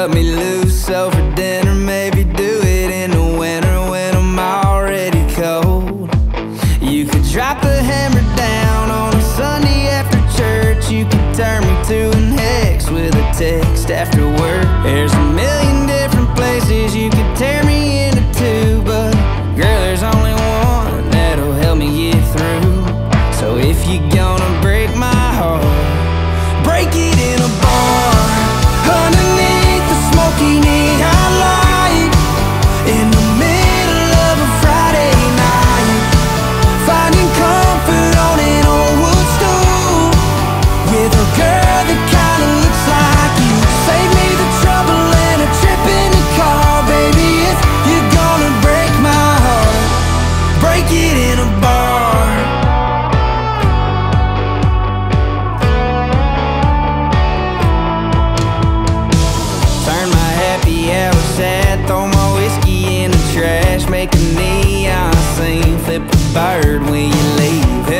cut me loose over dinner, maybe do it in the winter when I'm already cold. You could drop the hammer down on a Sunday after church. You could turn me to an hex with a text after work. There's a million different places you could tear me into two, but girl, there's only one that'll help me get through. So if you're gonna break my heart, break it in a bar, underneath the smoky neon light, in the middle of a Friday night, finding comfort on an old wood stool, with a girl that kinda looks like you. Save me the trouble and a trip in the car, baby. If you're gonna break my heart, break it in a bar. Turn my happy hour sad, throw my whiskey in the trash, make a neon scene, flip a bird when you leave.